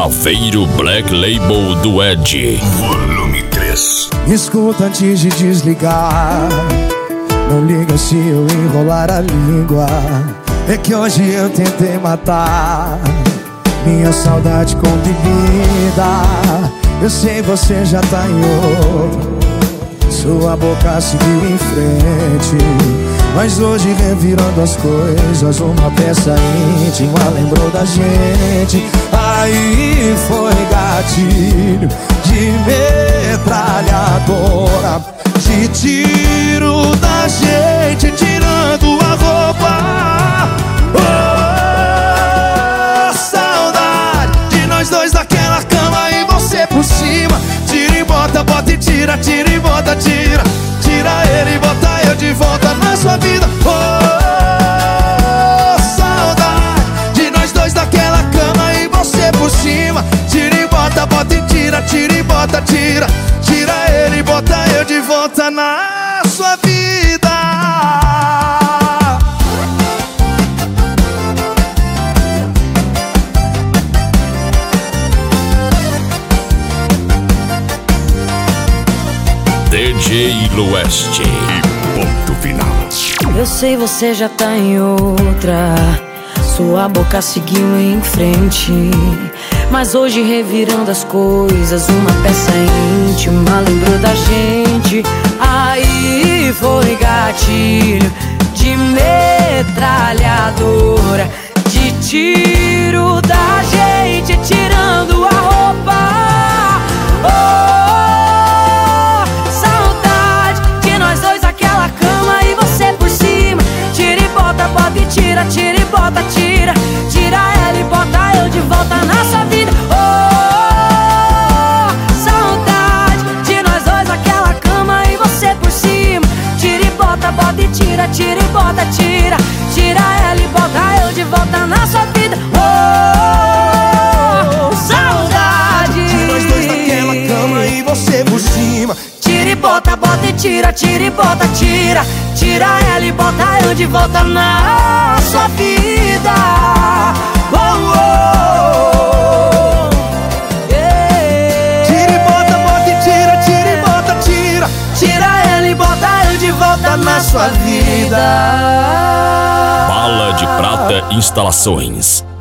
Saveiro Black Label do Ed. Volume 3. Escuta antes de desligar. Não liga se eu enrolar a língua. É que hoje eu tentei matar minha saudade com bebida. Eu sei você já tá em outro, sua boca seguiu em frente, mas hoje revirando as coisas, uma peça íntima lembrou da gente. Aí foi gatilho de metralhadora, de tiro da gente tirando a roupa. Oh, saudade de nós dois naquela cama e você por cima. Tira e bota, bota e tira, tira e bota, tira. Tira ele e bota eu de volta na sua vida. Oh, saudade de nós dois naquela cama e você por cima. Tira e bota, bota e tira, tira e bota, tira. Tira ele e bota eu de volta na sua vida. DJ Lueste. E ponto final. Eu sei você já tá em outra, sua boca seguiu em frente, mas hoje revirando as coisas, uma peça íntima lembrou da gente. Aí foi gatilho de metralhadora, de tiro da gente tirando a roupa. Oh, saudade de nós dois naquela cama e você por cima. Tira e bota, bota e tira, tira e bota, tira. Tira ela e bota eu de volta na sua vida. Oh, saudade de nós dois naquela cama e você por cima. Tira e bota, bota e tira, tira e bota, tira. Tira ela e bota eu de volta na sua vida. Oh, saudade de nós dois naquela cama e você por cima. Tira e bota, bota e tira, tira e bota, tira. Tira ela e bota eu de volta na sua vida. Oh, oh, yeah. Tira e bota, bota e tira, tira e bota, tira. Tira ela e bota eu de volta na sua vida. Bala de Prata Instalações.